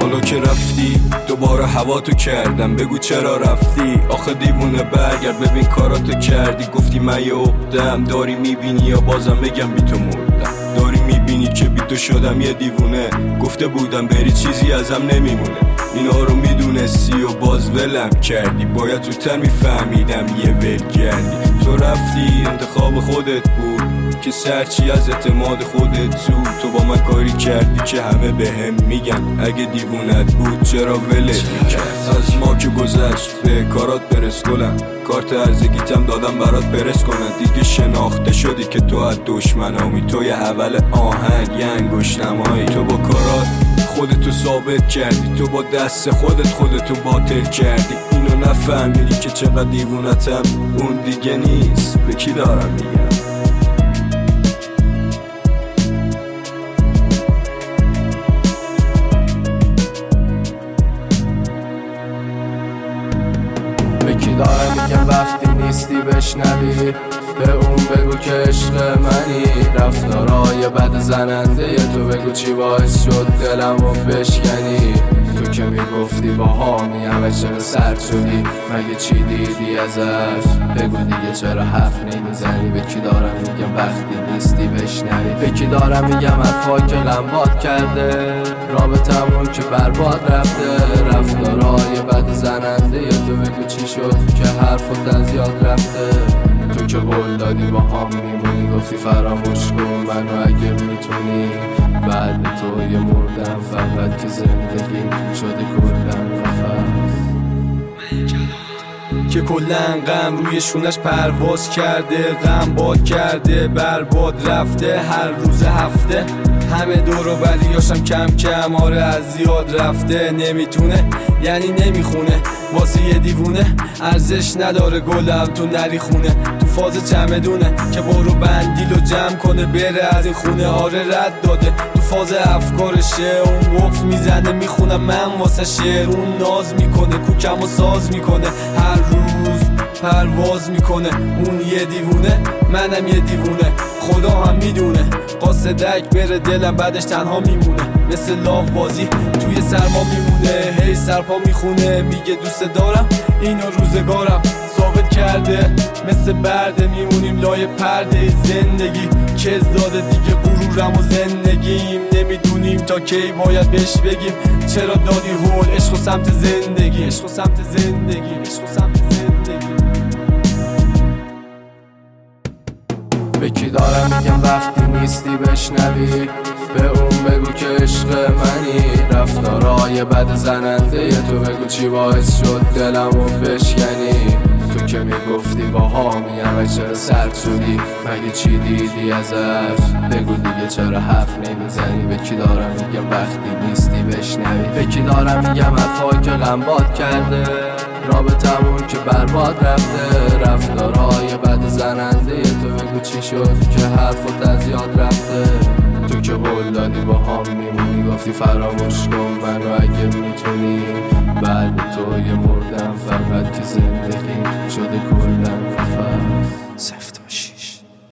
حالا که رفتی دوباره هوا تو کردم، بگو چرا رفتی؟ آخه دیوونه برگرد ببین کاراتو کردی. گفتی من یه عقده‌ام داری میبینی یا بازم بگم بی تو مردم؟ داری میبینی که بی تو شدم یه دیوونه. گفته بودم بری چیزی ازم نمیمونه، اینا رو میدونستی و باز ولم کردی. باید زودتر میفهمیدم یه ولگردی. تو رفتی انتخاب خودت بود که سرچی از اعتماد خودت سود. تو با من کاری کردی که همه بهم میگن اگه دیوونت بود چرا ولت میکرد. از ما که گذشت به کارات برس گلم، کارت ارزگیتم دادم برات برس کنن. دیگه شناخته شدی که تو از دشمنامی، تو یه حول آهنگ یه انگشتنمایی. تو با کارات خودتو ثابت کردی، تو با دست خودتو باطل کردی. اینو نفهمیدی که چقدر دیوونتم، اون دیگه نیست. به کی دارم میگم؟ به کی دارم میگم وقتی نیستی بشنوی؟ به اون بگو که عشق منی. رفتارای بد زننده تو بگو چی باعث شد دلمو بشکنی. تو که میگفتی باهامی همه چرا سرد شدی؟ مگه چی دیدی ازش؟ بگو دیگه چرا حرف نمیزنی؟ به کی دارم میگم وقتی نیستی بشنوی؟ به کی دارم میگم حرفا که غمباد کرده، رابطمون که برباد رفته. رفتارای بد زننده تو بگو چی شد که حرفت از یاد رفته. تو که قول دادی با هم میمونی، گفتی فراموش کن منو اگه میتونی. بعد تو یه مردم فقط که زندگی شده کلن نفس. که کلن غم روی شونش پرواز کرده، غم باد کرده برباد رفته. هر روز هفته همه دور و بریاشم کم کم آره از یاد رفته. نمیتونه یعنی نمیخونه واسه یه دیوونه، ارزش نداره گلم تو نری خونه. تو فاز چمدونه که برو بندیلو جمع کنه بره از این خونه. آره رد داده تو فاز افکارشه، اون وقف میزنه میخونم من واسه شعر. اون ناز میکنه کوکم و ساز میکنه، هر روز پرواز میکنه. اون یه دیوونه منم یه دیوونه، خدا هم میدونه. قاصدک بره دلم بعدش تنها میمونه، مثل لاغ بازی توی سرما میمونه. هی سرپا میخونه میگه دوست دارم اینو روزگارم ثابت کرده. مثل برده میمونیم لای پرده زندگی، کز داده دیگه غرورم و زندگیم. نمیدونیم تا کی باید بهش بگیم چرا دادی هول عشق و سمت زندگی. عشق و سمت زندگی، عشق و سمت زندگی. به کی دارم میگم وقتی نیستی بشنوی؟ به اون بگو که عشق منی. رفتارای بد زننده تو بگو چی باعث شد دلمو بشکنی. تو که میگفتی باهامی همه چرا سرد شدی؟ مگه چی دیدی ازش؟ بگو دیگه چرا حرف نمیزنی؟ به کی دارم میگم وقتی نیستی بشنوی؟ به کی دارم میگم حرفا که غمباد کرده، رابطمون که برباد رفته. رفتارهای بد زننده تو بگو چی شد که حرفت از یاد رفته. تو که قول دادی با هم میمونی، گفتی فراموش کن منو اگه میتونی. بعد تو یه مردم فقط که زندگی شده کلن نفس.